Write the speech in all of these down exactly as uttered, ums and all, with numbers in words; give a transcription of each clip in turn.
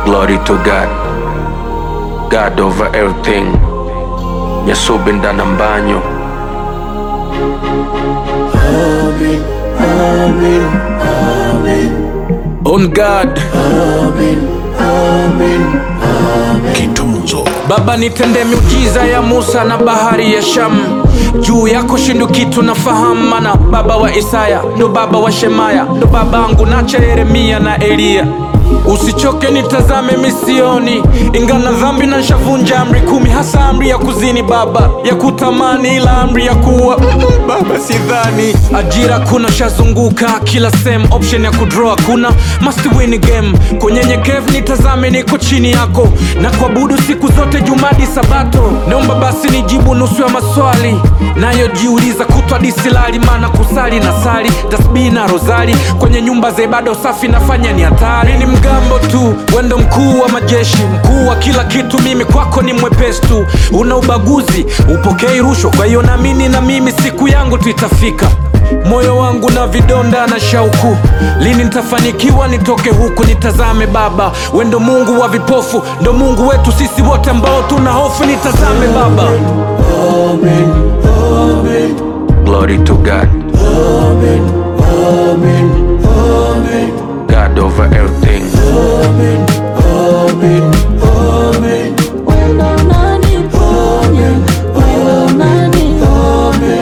Glory to God, God over everything. Nyasubinda na mbanyo. Amen, amen, amen. On God, Amen, amen, amen. Kitunzo. Baba nitende miujiza ya Musa na bahari ya Shamu. Juu yako shindu kitu nafahamu, mana baba wa Isaya ndo baba wa Shemaya, ndo babangu nacha Yeremia na Elia. Usichoke nitazame misioni, ingana dhambi na nshavunja amri kumi, hasa amri ya kuzini baba, ya kutamani ila amri ya kuwa mm -mm, baba sidhani. Ajira kuna shazunguka kila same, option ya kudraw kuna, must win game. Kunyenyekevu nitazame niko chini yako, na kuabudu siku zote Jumadi Sabato. Naomba basi nijibu nusu ya maswali nayo jiuliza kutwa disilali, mana kusali na sali tasbihi na rozali, kwenye nyumba za ibada safi nafanya ni hatari. Mimi ni mgambo tu, wendo mkuu wa majeshi, mkuu wa kila kitu, mimi kwako ni mwepesi tu. Una ubaguzi, upokei rushwa, kwa hiyo naamini na mimi siku yangu tu itafika. Moyo wangu na vidonda na shauku, lini nitafanikiwa nitoke huku? Nitazame Baba, wendo Mungu wa vipofu, ndo Mungu wetu sisi wote ambao tuna hofu. Nitazame Baba. Amen, amen. Glory to God, Amen, amen, amen. God over everything. Amen, amen, amen. Wendo unaniponya, wendo unaniponya,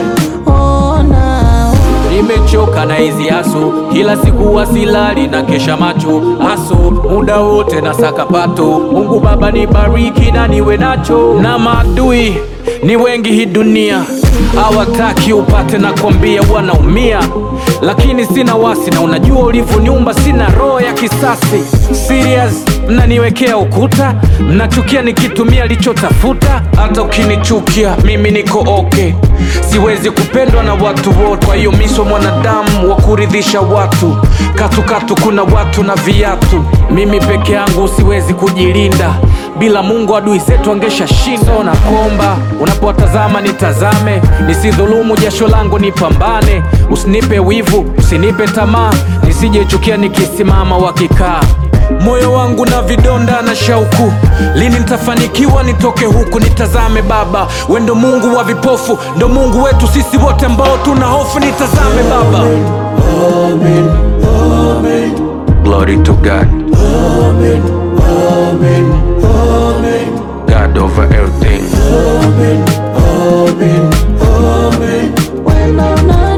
ona. Nimechoka na hizi aso, kila siku wasilali na kesha macho aso, muda wote na saka pato. Mungu Baba nibariki na niwe nacho, na maadui ni wengi hii dunia, hawataki upate na kwambia wanaumia, lakini sina wasi na unajua ulivyoniumba, sina roho ya kisasi. Serious, mnaniwekea ukuta, mnachukia nikitumia lichotafuta. Hata ukinichukia mimi niko okay, siwezi kupendwa na watu wote, kwa hiyo miso mwanadamu wa kuridhisha watu. Katukatu kuna watu na viatu, mimi peke yangu siwezi kujilinda, bila Mungu adui zetu angesha shinda. Na kuomba unapowatazama nitazame, nisidhulumu jasho langu nipambane. Usinipe wivu, usinipe tamaa, nisijechukia nikisimama wakikaa. Moyo wangu na vidonda na shauku, lini nitafanikiwa nitoke huku? Nitazame Baba, wendo Mungu wa vipofu, ndo Mungu wetu sisi wote ambao tuna hofu. Nitazame Baba. Amen, amen. Glory to God, Amen, amen, amen. God over everything. Amen, amen, amen. Wendo unaniponya.